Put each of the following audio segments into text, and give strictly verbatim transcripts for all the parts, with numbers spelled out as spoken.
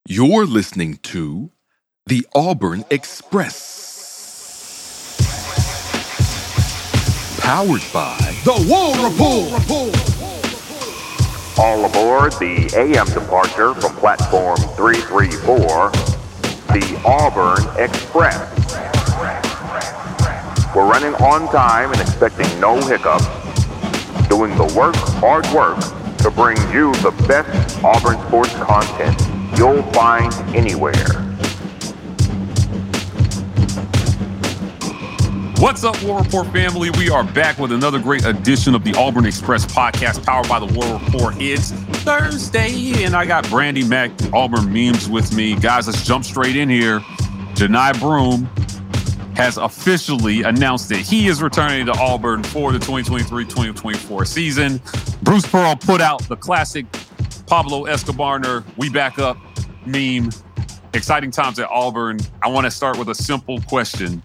You're listening to the Auburn Express. Powered by The War Report. All aboard the A M departure from platform three three four, the Auburn Express. We're running on time and expecting no hiccups, doing the work, hard work, to bring you the best Auburn sports content you'll find anywhere. What's up, War Report family? We are back with another great edition of the Auburn Express podcast powered by the War Report. It's Thursday, and I got Brandy Mack, Auburn Memes with me. Guys, let's jump straight in here. Johni Broome has officially announced that he is returning to Auburn for the twenty twenty-three twenty twenty-four season. Bruce Pearl put out the classic Pablo Escobar, "We Back Up" meme. Exciting times at Auburn. I want to start with a simple question.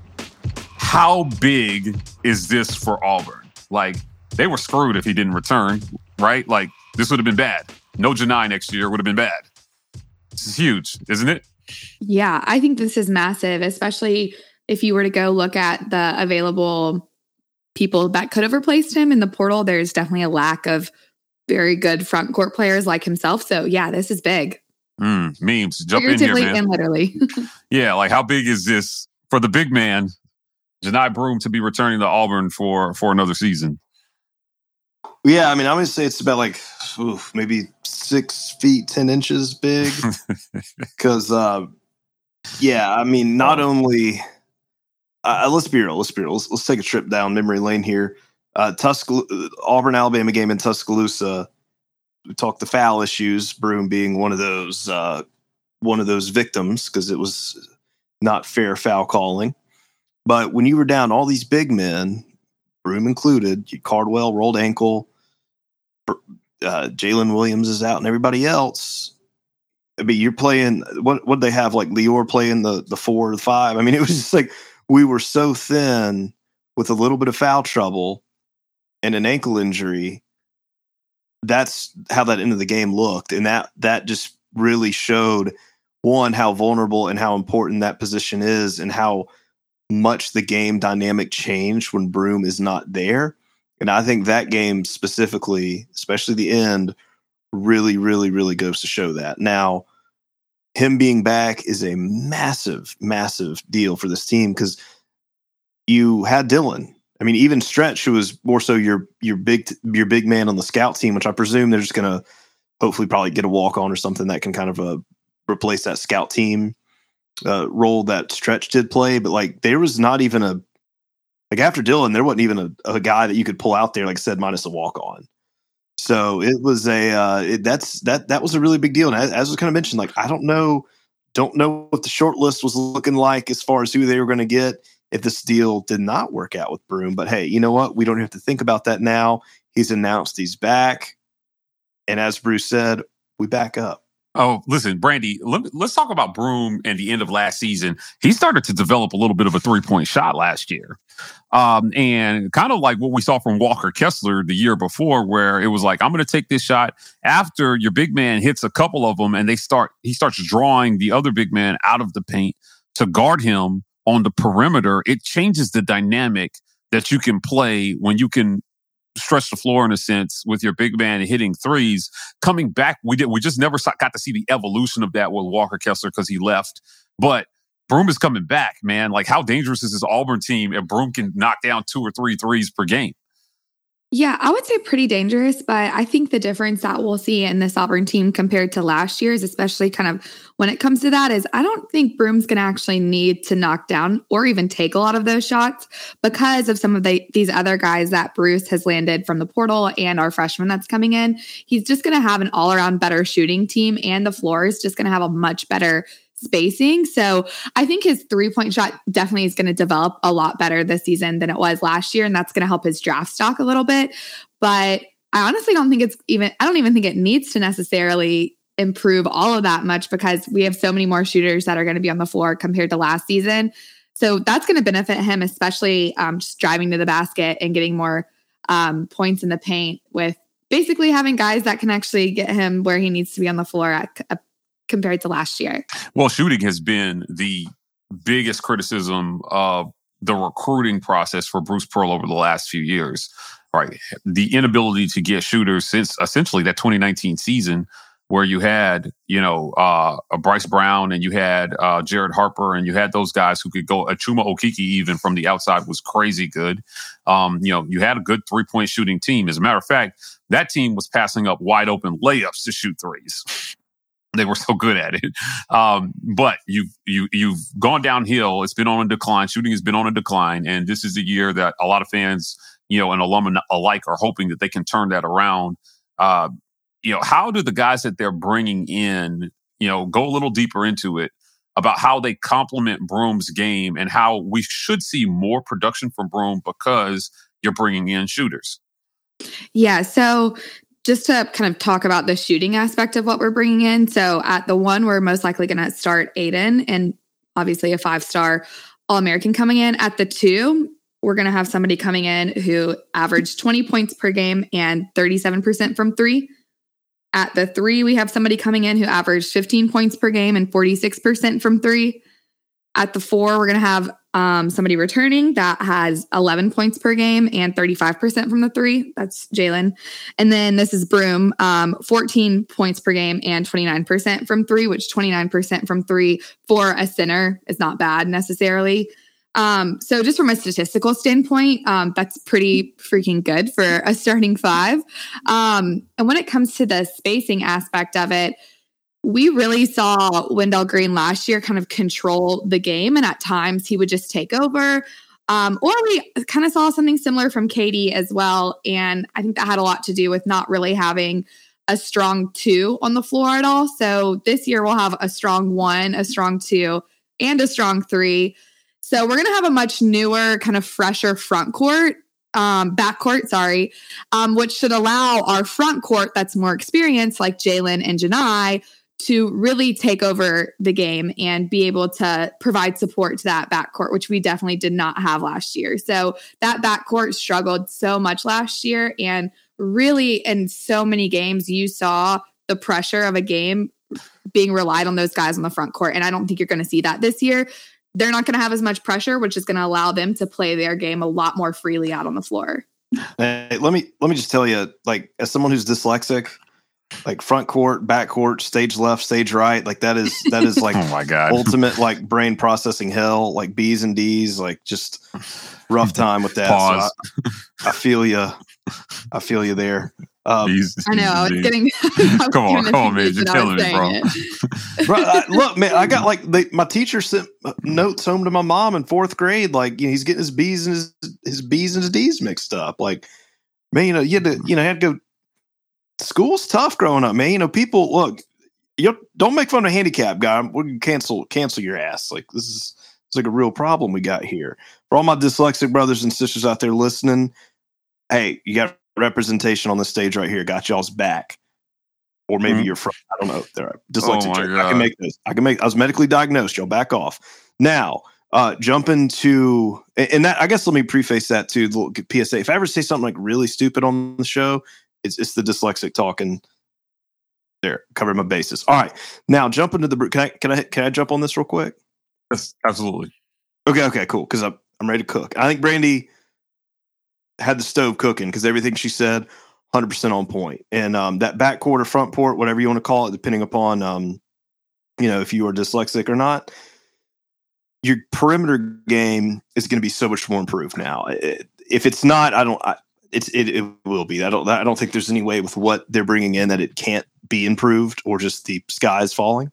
How big is this for Auburn? Like, they were screwed if he didn't return, right? Like, this would have been bad. No Johni next year would have been bad. This is huge, isn't it? Yeah, I think this is massive, especially if you were to go look at the available people that could have replaced him in the portal. There's definitely a lack of very good front court players like himself. So, yeah, this is big. Mm, memes, jump in here, man. And literally. Yeah, like, how big is this for the big man, Johni Broome, to be returning to Auburn for, for another season? Yeah, I mean, I'm going to say it's about like oof, maybe six feet, ten inches big. Because, uh, yeah, I mean, not only uh, let's be real, let's be real. Let's, let's take a trip down memory lane here. Uh, Tuscal- Auburn Alabama game in Tuscaloosa. We talked the foul issues. Broome being one of those uh, one of those victims because it was not fair foul calling. But when you were down all these big men, Broome included, Cardwell rolled ankle, uh, Jalen Williams is out, and everybody else. I mean, you're playing. What what they have like Lior playing the the four or the five. I mean, it was just like we were so thin with a little bit of foul trouble and an ankle injury. That's how that end of the game looked, and that that just really showed one how vulnerable and how important that position is, and how much the game dynamic changed when Broome is not there. And I think that game specifically, especially the end, really, really, really goes to show that. Now, him being back is a massive, massive deal for this team because you had Dylan. I mean, even Stretch, who was more so your your big your big man on the scout team, which I presume they're just going to hopefully probably get a walk on or something that can kind of uh, replace that scout team uh, role that Stretch did play. But like, there was not even a like after Dylan, there wasn't even a, a guy that you could pull out there, like I said, minus a walk on. So it was a uh, it, that's that that was a really big deal. And as, as was kind of mentioned, like I don't know, don't know what the short list was looking like as far as who they were going to get if this deal did not work out with Broome. But hey, you know what? We don't have to think about that now. He's announced he's back. And as Bruce said, we back up. Oh, listen, Brandy, let, let's talk about Broome and the end of last season. He started to develop a little bit of a three-point shot last year. Um, and kind of like what we saw from Walker Kessler the year before, where it was like, I'm going to take this shot after your big man hits a couple of them and they start, he starts drawing the other big man out of the paint to guard him on the perimeter. It changes the dynamic that you can play when you can stretch the floor in a sense with your big man hitting threes. Coming back, we did we just never saw, got to see the evolution of that with Walker Kessler because he left. But Broome is coming back, man. Like, how dangerous is this Auburn team if Broome can knock down two or three threes per game? Yeah, I would say pretty dangerous, but I think the difference that we'll see in this Auburn team compared to last year's, especially kind of when it comes to that, is I don't think Broome's going to actually need to knock down or even take a lot of those shots because of some of the, these other guys that Bruce has landed from the portal and our freshman that's coming in. He's just going to have an all-around better shooting team, and the floor is just going to have a much better spacing. So I think his three-point shot definitely is going to develop a lot better this season than it was last year. And that's going to help his draft stock a little bit. But I honestly don't think it's even, I don't even think it needs to necessarily improve all of that much because we have so many more shooters that are going to be on the floor compared to last season. So that's going to benefit him, especially um, just driving to the basket and getting more um, points in the paint with basically having guys that can actually get him where he needs to be on the floor at a compared to last year? Well, shooting has been the biggest criticism of the recruiting process for Bruce Pearl over the last few years, right? The inability to get shooters since essentially that twenty nineteen season where you had, you know, uh, a Bryce Brown and you had uh, Jared Harper and you had those guys who could go. Achuma Okiki even from the outside was crazy good. Um, you know, you had a good three-point shooting team. As a matter of fact, that team was passing up wide open layups to shoot threes. They were so good at it. Um, but you, you, you've gone downhill. It's been on a decline. Shooting has been on a decline. And this is the year that a lot of fans, you know, and alumni alike are hoping that they can turn that around. Uh, you know, how do the guys that they're bringing in, you know, go a little deeper into it about how they complement Broom's game and how we should see more production from Broom because you're bringing in shooters? Yeah. So just to kind of talk about the shooting aspect of what we're bringing in. So at the one, we're most likely going to start Aiden and obviously a five-star All-American coming in. At the two, we're going to have somebody coming in who averaged twenty points per game and thirty-seven percent from three. At the three, we have somebody coming in who averaged fifteen points per game and forty-six percent from three. At the four, we're going to have um, somebody returning that has eleven points per game and thirty-five percent from the three. That's Jalen. And then this is Broom, um, fourteen points per game and twenty-nine percent from three, which twenty-nine percent from three for a center is not bad necessarily. Um, so just from a statistical standpoint, um, that's pretty freaking good for a starting five. Um, and when it comes to the spacing aspect of it, we really saw Wendell Green last year kind of control the game. And at times he would just take over. Um, or we kind of saw something similar from Katie as well. And I think that had a lot to do with not really having a strong two on the floor at all. So this year we'll have a strong one, a strong two, and a strong three. So we're going to have a much newer, kind of fresher front court, um, back court, sorry, um, which should allow our front court that's more experienced, like Jalen and Janai, to really take over the game and be able to provide support to that backcourt, which we definitely did not have last year. So that backcourt struggled so much last year. And really in so many games, you saw the pressure of a game being relied on those guys on the front court. And I don't think you're going to see that this year. They're not going to have as much pressure, which is going to allow them to play their game a lot more freely out on the floor. Hey, let me let me just tell you, like, as someone who's dyslexic, like front court, back court, stage left, stage right, like that is that is like oh my God. ultimate like brain processing hell, like B's and D's, like just rough time with that. Pause. So I, I feel you. I feel you there. Um, He's, I know. I was he's, getting. I was come on, getting come on, man. You're that I killing was me, bro. saying it. bro, I, look, man, I got like they, my teacher sent notes home to my mom in fourth grade. Like, you know, he's getting his B's and his his B's and his D's mixed up. Like, man, you know, you had to, you know, had to go. School's tough growing up, man. You know, people look. You don't make fun of a handicap guy. We're gonna cancel cancel your ass. Like, this is it's like a real problem we got here. For all my dyslexic brothers and sisters out there listening, hey, you got representation on the stage right here. Got y'all's back. Or maybe mm-hmm. you're from, I don't know. They're dyslexic. Oh I can make this. I can make, I was medically diagnosed. Y'all back off. Now, uh, jump into, and that, I guess let me preface that to the little P S A. If I ever say something like really stupid on the show, it's, it's the dyslexic talking. There, cover my bases. All right. Now jump into the, can I, can I, can I jump on this real quick? Yes, absolutely. Okay. Okay, cool. Cause I'm, I'm ready to cook. I think Brandy had the stove cooking because everything she said, one hundred percent on point. And um, that back court or front court, whatever you want to call it, depending upon, um, you know, if you are dyslexic or not, your perimeter game is going to be so much more improved now. It, if it's not, I don't, I, it's, it, it will be. I don't, I don't think there's any way with what they're bringing in that it can't be improved or just the sky is falling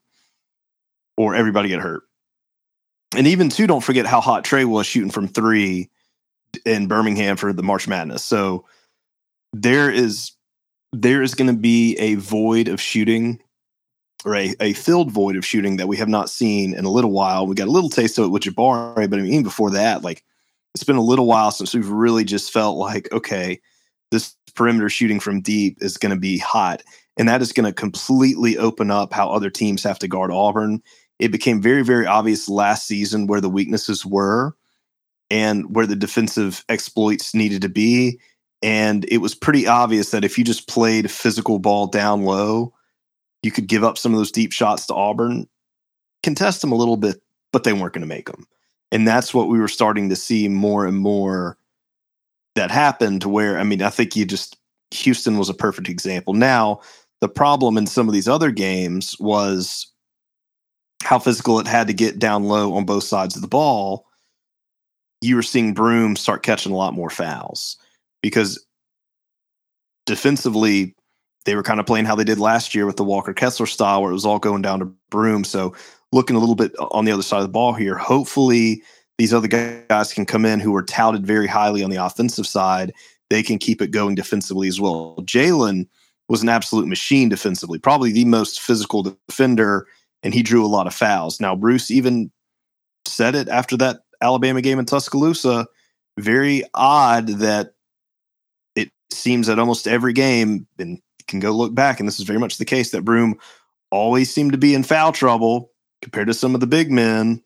or everybody get hurt. And even too, don't forget how hot Trey was shooting from three in Birmingham for the March Madness. So there is there is going to be a void of shooting or a, a filled void of shooting that we have not seen in a little while. We got a little taste of it with Jabari, but I mean, even before that, like it's been a little while since we've really just felt like, okay, this perimeter shooting from deep is going to be hot. And that is going to completely open up how other teams have to guard Auburn. It became very, very obvious last season where the weaknesses were and where the defensive exploits needed to be. And it was pretty obvious that if you just played physical ball down low, you could give up some of those deep shots to Auburn, contest them a little bit, but they weren't going to make them. And that's what we were starting to see more and more that happened, to where, I mean, I think you just, Houston was a perfect example. Now, the problem in some of these other games was how physical it had to get down low on both sides of the ball. You were seeing Broome start catching a lot more fouls because defensively, they were kind of playing how they did last year with the Walker Kessler style, where it was all going down to Broome. So looking a little bit on the other side of the ball here, hopefully these other guys can come in who are touted very highly on the offensive side. They can keep it going defensively as well. Jalen was an absolute machine defensively, probably the most physical defender, and he drew a lot of fouls. Now, Bruce even said it after that Alabama game in Tuscaloosa, very odd that it seems that almost every game, and you can go look back, and this is very much the case, that Broome always seemed to be in foul trouble compared to some of the big men.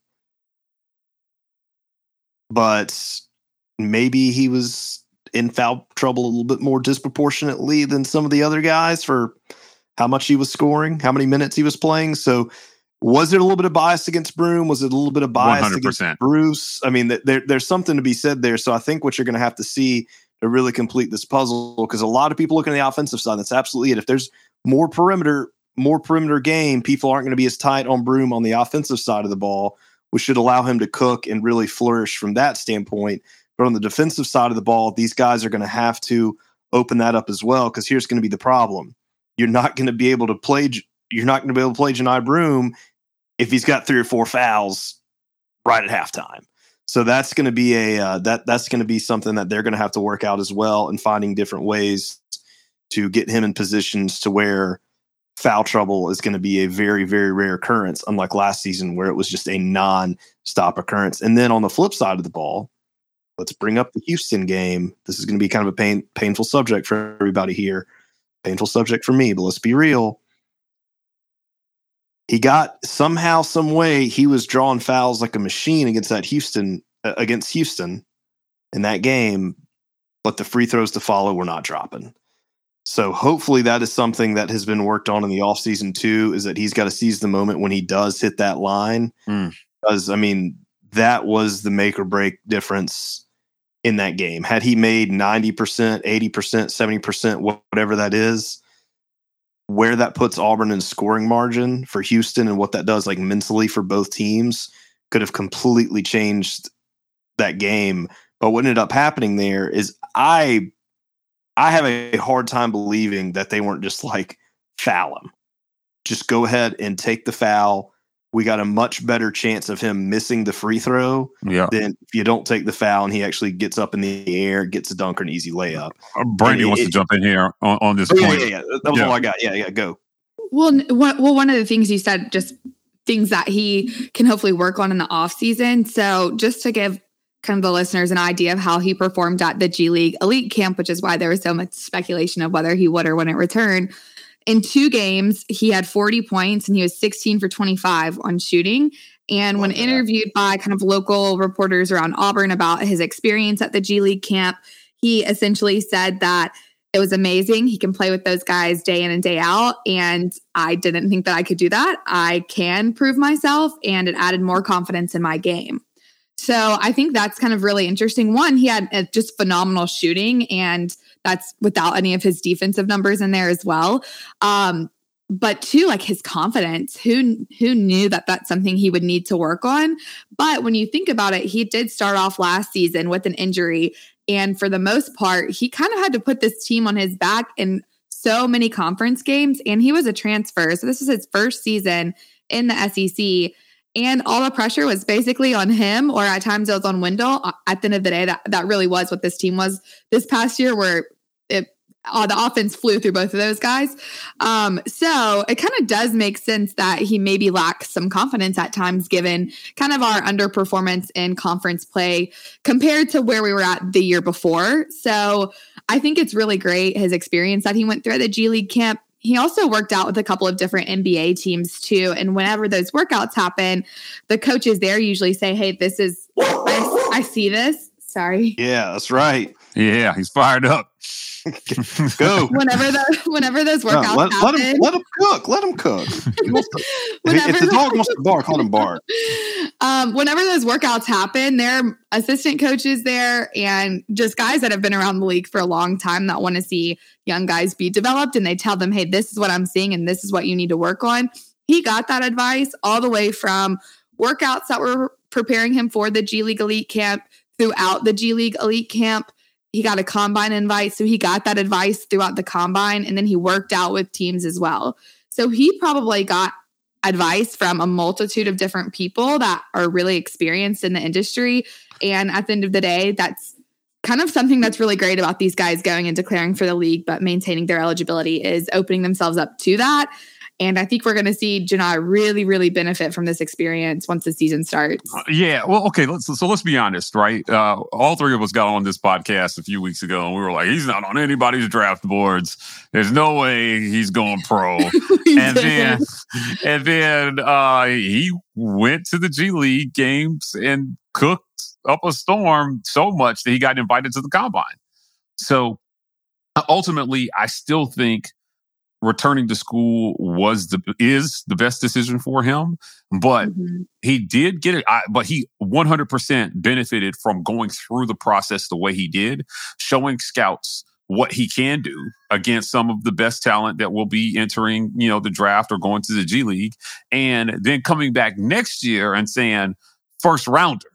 But maybe he was in foul trouble a little bit more disproportionately than some of the other guys for how much he was scoring, how many minutes he was playing. So was it a little bit of bias against Broome? Was it a little bit of bias one hundred percent against Bruce? I mean, there, there's something to be said there. So I think what you're going to have to see to really complete this puzzle, because a lot of people looking at the offensive side, that's absolutely it. If there's more perimeter, more perimeter game, people aren't going to be as tight on Broome on the offensive side of the ball, which should allow him to cook and really flourish from that standpoint. But on the defensive side of the ball, these guys are going to have to open that up as well, because here's going to be the problem. You're not going to be able to play you're not going to be able to play Johni Broome if he's got three or four fouls right at halftime. So that's going to be a uh, that that's going to be something that they're going to have to work out as well, and finding different ways to get him in positions to where foul trouble is going to be a very, very rare occurrence, unlike last season where it was just a non-stop occurrence. And then on the flip side of the ball, let's bring up the Houston game. This is going to be kind of a pain, painful subject for everybody here. Painful subject for me, but let's be real. He got somehow, some way, he was drawing fouls like a machine against that Houston, uh, against Houston in that game, but the free throws to follow were not dropping. So hopefully that is something that has been worked on in the offseason too, is that he's got to seize the moment when he does hit that line. Mm. Because, I mean, that was the make or break difference in that game. Had he made ninety percent, eighty percent, seventy percent, whatever that is, where that puts Auburn in scoring margin for Houston and what that does like mentally for both teams could have completely changed that game. But what ended up happening there is I I have a hard time believing that they weren't just like, foul him. Just go ahead and take the foul. We got a much better chance of him missing the free throw yeah. than if you don't take the foul and he actually gets up in the air, gets a dunk or an easy layup. Uh, Brandy wants it, to jump in here on, on this oh, point. Yeah, yeah, yeah. That was yeah. all I got. Yeah, yeah, go. Well, well, one of the things you said, just things that he can hopefully work on in the off season. So just to give kind of the listeners an idea of how he performed at the G League Elite Camp, which is why there was so much speculation of whether he would or wouldn't return. In two games, he had forty points and he was sixteen for twenty-five on shooting. And when interviewed by kind of local reporters around Auburn about his experience at the G League camp, he essentially said that it was amazing. He can play with those guys day in and day out. And I didn't think that I could do that. I can prove myself, and it added more confidence in my game. So I think that's kind of really interesting. One, he had a just phenomenal shooting, and that's without any of his defensive numbers in there as well. Um, but two, like his confidence, who, who knew that that's something he would need to work on? But when you think about it, he did start off last season with an injury. And for the most part, he kind of had to put this team on his back in so many conference games, and he was a transfer. So this is his first season in the S E C. And all the pressure was basically on him, or at times it was on Wendell. At the end of the day, that, that really was what this team was this past year, where it uh, the offense flew through both of those guys. Um, so it kind of does make sense that he maybe lacks some confidence at times, given kind of our underperformance in conference play compared to where we were at the year before. So I think it's really great, his experience that he went through at the G League camp. He also worked out with a couple of different N B A teams too. And whenever those workouts happen, the coaches there usually say, hey, this is, I, I see this. Sorry. Yeah, that's right. Yeah, he's fired up. Go. Whenever the whenever those workouts No, let, happen, let him let him cook. Let him cook. He wants to- if, if the dog wants to bark, let him bark. Um, whenever those workouts happen, there are assistant coaches there and just guys that have been around the league for a long time that want to see young guys be developed, and they tell them, hey, this is what I'm seeing and this is what you need to work on. He got that advice all the way from workouts that were preparing him for the G League Elite Camp, throughout the G League Elite Camp. He got a combine invite, so he got that advice throughout the combine, and then he worked out with teams as well. So he probably got advice from a multitude of different people that are really experienced in the industry. And at the end of the day, that's kind of something that's really great about these guys going and declaring for the league, but maintaining their eligibility, is opening themselves up to that. And I think we're going to see Johni really, really benefit from this experience once the season starts. Uh, yeah. Well, okay. Let's, so let's be honest, right? Uh, all three of us got on this podcast a few weeks ago, and we were like, he's not on anybody's draft boards. There's no way he's going pro. and then, and then uh, he went to the G League games and cooked up a storm so much that he got invited to the combine. So ultimately, I still think returning to school was the is the best decision for him, but mm-hmm. he did get it. I, but he one hundred percent benefited from going through the process the way he did, showing scouts what he can do against some of the best talent that will be entering, you know, the draft or going to the G League, and then coming back next year and saying first rounder.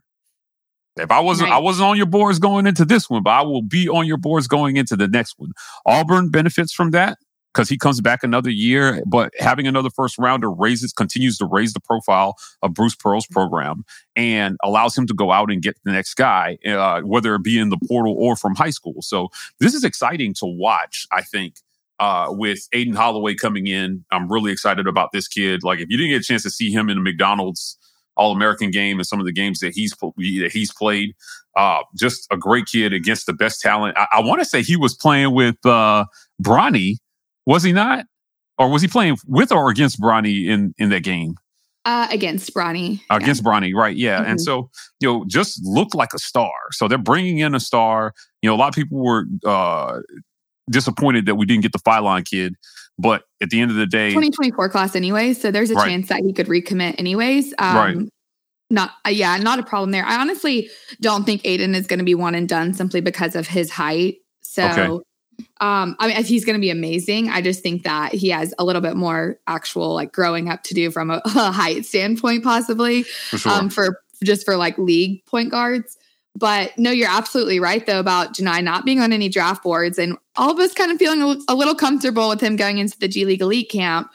If I wasn't, right. I wasn't on your boards going into this one, but I will be on your boards going into the next one. Auburn benefits from that, because he comes back another year, but having another first rounder raises, continues to raise the profile of Bruce Pearl's program and allows him to go out and get the next guy, uh, whether it be in the portal or from high school. So this is exciting to watch, I think, uh, with Aiden Holloway coming in. I'm really excited about this kid. Like, if you didn't get a chance to see him in the McDonald's All-American game and some of the games that he's, that he's played, uh, just a great kid against the best talent. I, I want to say he was playing with uh, Bronny. Was he not? Or was he playing with or against Bronny in, in that game? Uh, against Bronny. Against yeah. Bronny, right, yeah. Mm-hmm. And so, you know, just looked like a star. So they're bringing in a star. You know, a lot of people were uh, disappointed that we didn't get the Phylon kid. But at the end of the day... twenty twenty-four class anyway, so there's a right. chance that he could recommit anyways. Um, right. Not, uh, yeah, not a problem there. I honestly don't think Aiden is going to be one and done simply because of his height. So... Okay. Um, I mean, he's going to be amazing. I just think that he has a little bit more actual like growing up to do from a, a height standpoint, possibly for, sure. um, for just for like league point guards. But no, you're absolutely right though about Johni not being on any draft boards, and all of us kind of feeling a, a little comfortable with him going into the G League Elite Camp.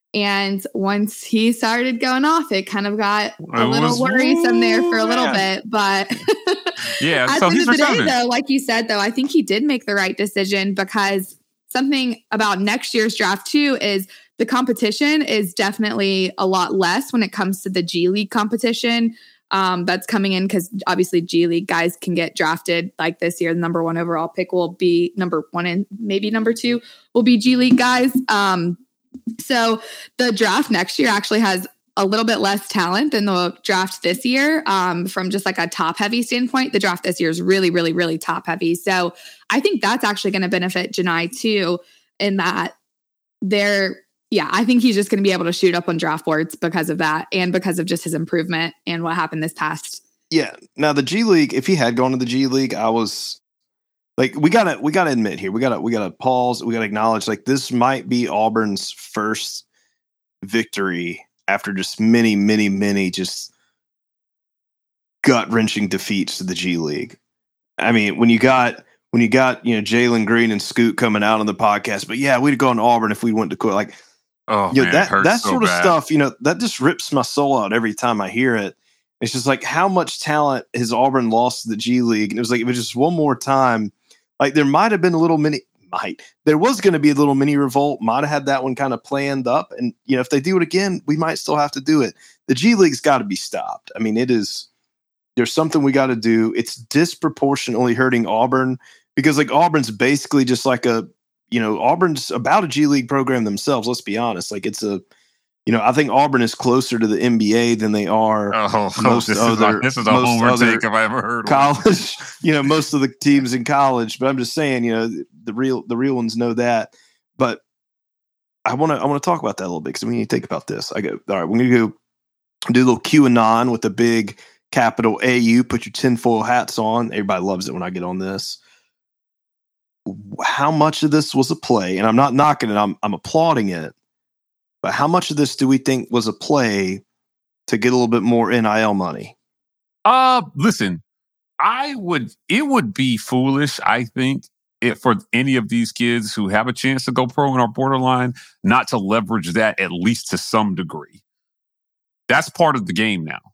And once he started going off, it kind of got a it little was, worrisome there for a little yeah. bit. But yeah, at so the end of the returning. day, though, like you said, though, I think he did make the right decision, because something about next year's draft, too, is the competition is definitely a lot less when it comes to the G League competition um, that's coming in, because obviously G League guys can get drafted. Like this year, the number one overall pick will be number one, and maybe number two will be G League guys. Um, So the draft next year actually has a little bit less talent than the draft this year. Um, from just like a top heavy standpoint, the draft this year is really, really, really top heavy. So I think that's actually going to benefit Johni too, in that they're, yeah, I think he's just going to be able to shoot up on draft boards because of that, and because of just his improvement and what happened this past. Yeah. Now the G League, if he had gone to the G League, I was, Like we gotta, we gotta admit here, we gotta, we gotta pause. We gotta acknowledge, like, this might be Auburn's first victory after just many, many, many just gut wrenching defeats to the G League. I mean, when you got, when you got, you know, Jalen Green and Scoot coming out on the podcast, but yeah, we'd have gone to Auburn if we went to quit. Like, oh, you know, man, that that so sort of bad. stuff, you know, that just rips my soul out every time I hear it. It's just like, how much talent has Auburn lost to the G League? And it was like, if it was just one more time. Like, there might have been a little mini, might, there was going to be a little mini revolt, might have had that one kind of planned up. And, you know, if they do it again, we might still have to do it. The G League's got to be stopped. I mean, it is, there's something we got to do. It's disproportionately hurting Auburn, because, like, Auburn's basically just like a, you know, Auburn's about a G League program themselves. Let's be honest. Like, it's a, you know, I think Auburn is closer to the N B A than they are Oh, most this, other. is a, this is a most homer other take if I ever heard college. You know, most of the teams in college. But I'm just saying, you know, the real the real ones know that. But I want to I want to talk about that a little bit because we need to think about this. I go all right. We're gonna go do a little QAnon with a big capital A U. Put your tinfoil hats on. Everybody loves it when I get on this. How much of this was a play? And I'm not knocking it. I'm I'm applauding it. But how much of this do we think was a play to get a little bit more N I L money? Uh, listen, I would, it would be foolish, I think, if for any of these kids who have a chance to go pro and are borderline, not to leverage that at least to some degree. That's part of the game now.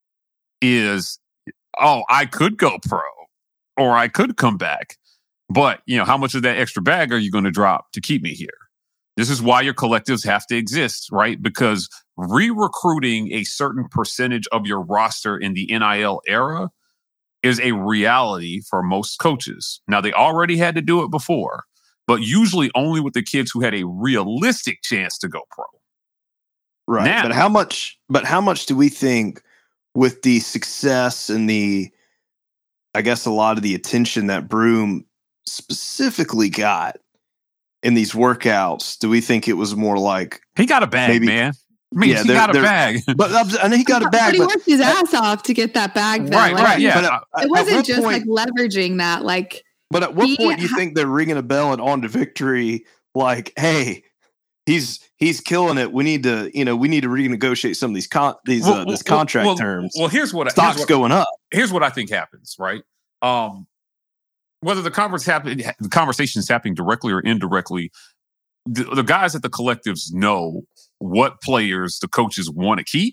Is, oh, I could go pro or I could come back. But, you know, how much of that extra bag are you going to drop to keep me here? This is why your collectives have to exist, right? Because re-recruiting a certain percentage of your roster in the N I L era is a reality for most coaches. Now, they already had to do it before, but usually only with the kids who had a realistic chance to go pro. Right. Now, but how much, but how much do we think with the success and the, I guess, a lot of the attention that Broome specifically got in these workouts, do we think it was more like he got a bag, maybe, man? I mean, yeah, he got a bag. But I know he got a bag. But he but, worked his ass off to get that bag. Though. Right, like, right, yeah. But it wasn't just point, like leveraging that. Like, but at what point do you ha- think they're ringing a bell and on to victory? Like, hey, he's he's killing it. We need to, you know, we need to renegotiate some of these con- these well, uh, this well, contract well, terms. Well, here's what stocks here's what, going up. Here's what I think happens, right? Um, whether the conference happen, the conversation is happening directly or indirectly. The, the guys at the collectives know what players the coaches want to keep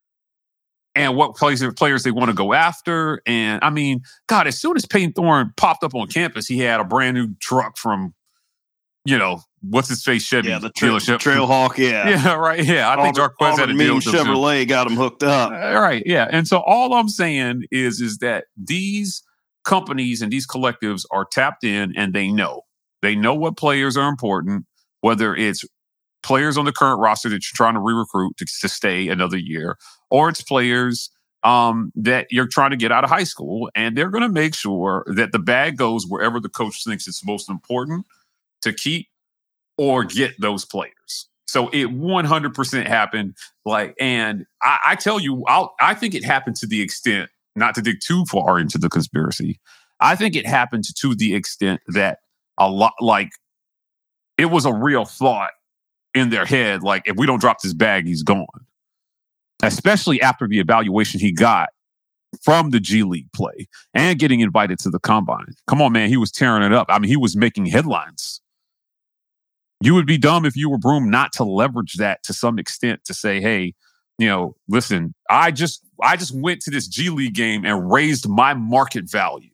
and what players, players they want to go after. And I mean, God, as soon as Payton Thorne popped up on campus, he had a brand new truck from, you know, what's his face Chevy yeah, the tra- dealership. Trailhawk, yeah. Yeah, right. Yeah. I think Jarquez had a deal with Chevrolet them. got him hooked up. Uh, right. Yeah. And so all I'm saying is, is that these companies and these collectives are tapped in and they know. They know what players are important. Whether it's players on the current roster that you're trying to re-recruit to, to stay another year, or it's players um, that you're trying to get out of high school, and they're going to make sure that the bag goes wherever the coach thinks it's most important to keep or get those players. So it one hundred percent happened. Like, and I, I tell you, I'll, I think it happened to the extent, not to dig too far into the conspiracy, I think it happened to the extent that a lot, like, it was a real thought in their head, like, if we don't drop this bag, he's gone. Especially after the evaluation he got from the G League play and getting invited to the combine. Come on, man, he was tearing it up. I mean, he was making headlines. You would be dumb if you were Broome not to leverage that to some extent to say, hey, you know, listen, I just I just went to this G League game and raised my market value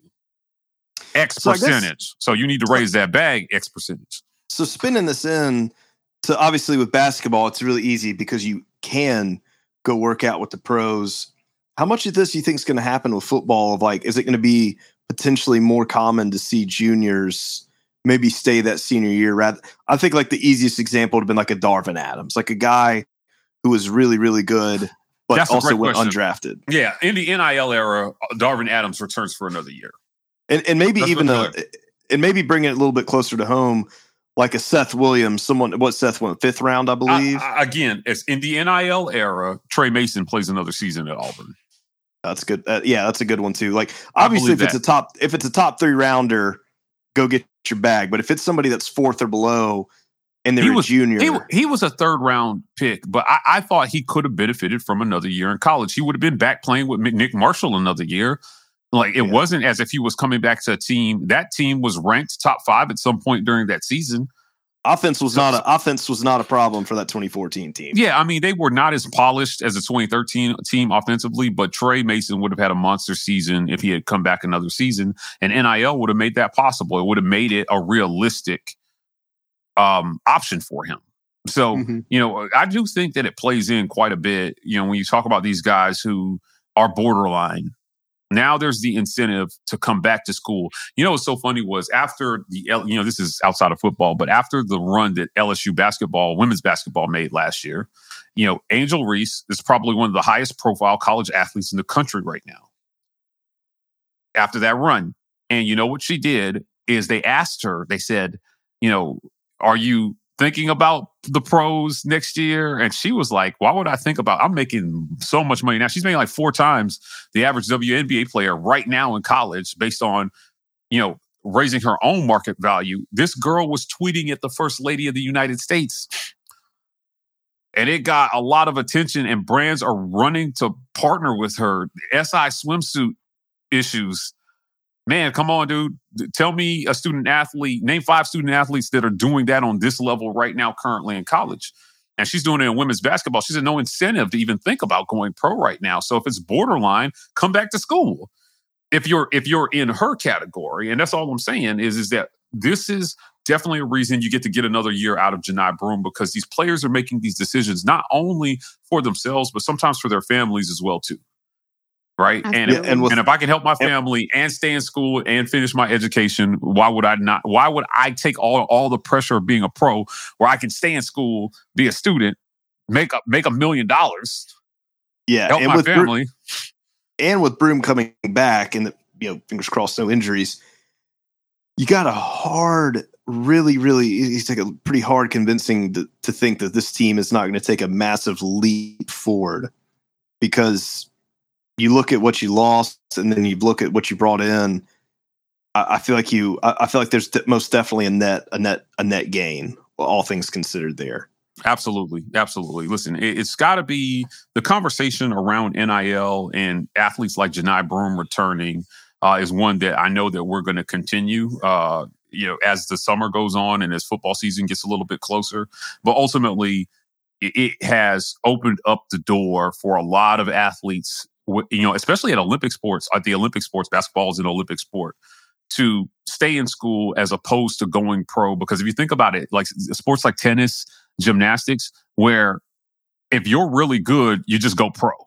X so percentage. Guess, so you need to raise that bag X percentage. So spinning this in to obviously with basketball, it's really easy because you can go work out with the pros. How much of this do you think is going to happen with football? Of like, is it going to be potentially more common to see juniors maybe stay that senior year? Rather, I think like the easiest example would have been like a Darvin Adams, like a guy who was really, really good, but That's also went question. undrafted. Yeah. In the N I L era, Darvin Adams returns for another year. And, and maybe That's even a, and maybe bring it a little bit closer to home. Like a Seth Williams, someone, what Seth went fifth round, I believe. I, I, again, it's in the N I L era. Trey Mason plays another season at Auburn. That's good. Uh, yeah, that's a good one too. Like obviously, if that. it's a top, if it's a top three rounder, go get your bag. But if it's somebody that's fourth or below, and they're he a was, junior, he, he was a third round pick. But I, I thought he could have benefited from another year in college. He would have been back playing with Nick Marshall another year. Like, it yeah. wasn't as if he was coming back to a team. That team was ranked top five at some point during that season. Offense was not a offense was not a problem for that twenty fourteen team. Yeah, I mean, they were not as polished as the twenty thirteen team offensively, but Trey Mason would have had a monster season if he had come back another season, and N I L would have made that possible. It would have made it a realistic um, option for him. So, mm-hmm. you know, I do think that it plays in quite a bit. You know, when you talk about these guys who are borderline, now there's the incentive to come back to school. You know what's so funny was after the, you know, this is outside of football, but after the run that L S U basketball, women's basketball made last year, you know, Angel Reese is probably one of the highest profile college athletes in the country right now. After that run. And you know what she did is they asked her, they said, you know, are you thinking about the pros next year? And she was like, why would I think about, I'm making so much money now. She's making like four times the average W N B A player right now in college based on, you know, raising her own market value. This girl was tweeting at the First Lady of the United States. And it got a lot of attention, and brands are running to partner with her. S I swimsuit issues. Man, come on, dude. Tell me a student athlete, name five student athletes that are doing that on this level right now, currently in college. And she's doing it in women's basketball. She's had no incentive to even think about going pro right now. So if it's borderline, come back to school. If you're if you're in her category, and that's all I'm saying is, is that this is definitely a reason you get to get another year out of Johni Broome, because these players are making these decisions not only for themselves, but sometimes for their families as well, too. Right. And, yeah, if, and, with, and if I can help my family and, and stay in school and finish my education, why would I not? Why would I take all, all the pressure of being a pro where I can stay in school, be a student, make a, make a million dollars, yeah, help and my with family. Broome, and with Broome coming back and, the, you know, fingers crossed, no injuries, you got a hard, really, really, it's like a pretty hard convincing to, to think that this team is not going to take a massive leap forward, because you look at what you lost and then you look at what you brought in. I, I feel like you, I, I feel like there's de- most definitely a net, a net, a net gain, all things considered there. Absolutely. Absolutely. Listen, it, it's got to be the conversation around N I L and athletes like Johni Broome returning uh, is one that I know that we're going to continue, uh, you know, as the summer goes on and as football season gets a little bit closer. But ultimately, it, it has opened up the door for a lot of athletes, you know, especially at Olympic sports, at the Olympic sports, basketball is an Olympic sport, to stay in school as opposed to going pro. Because if you think about it, like sports like tennis, gymnastics, where if you're really good, you just go pro.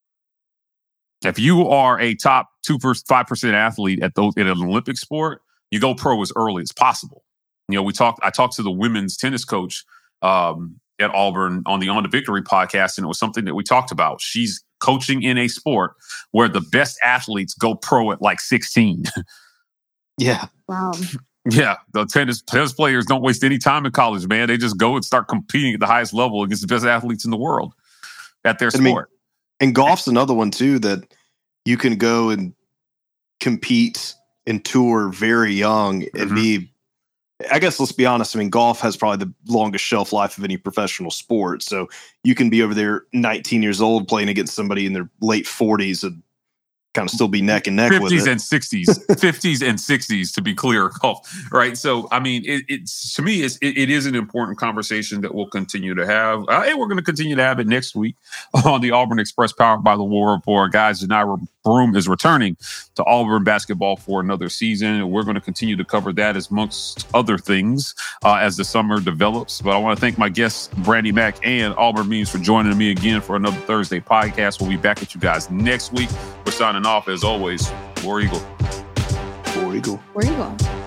If you are a top two, five percent athlete at those in an Olympic sport, you go pro as early as possible. You know, we talked, I talked to the women's tennis coach um, at Auburn on the On to Victory podcast, and it was something that we talked about. She's coaching in a sport where the best athletes go pro at like sixteen. Yeah. Wow. Yeah. The tennis, tennis players don't waste any time in college, man. They just go and start competing at the highest level against the best athletes in the world at their I mean, sport. and golf's another one too, that you can go and compete and tour very young and mm-hmm. be, I guess, let's be honest. I mean, golf has probably the longest shelf life of any professional sport. So you can be over there nineteen years old playing against somebody in their late forties and kind of still be neck and neck with it. fifties and sixties, fifties and sixties to be clear, golf, right? So, I mean, it, it's to me, it's, it, it is an important conversation that we'll continue to have, uh, and we're going to continue to have it next week on the Auburn Express, powered by the War Report. Guys, Johni Broome is returning to Auburn basketball for another season, and we're going to continue to cover that as amongst other things uh, as the summer develops. But I want to thank my guests, Brandi Mack and Auburn Memes, for joining me again for another Thursday podcast. We'll be back at you guys next week. We're signing off, as always. War Eagle. War Eagle. War Eagle.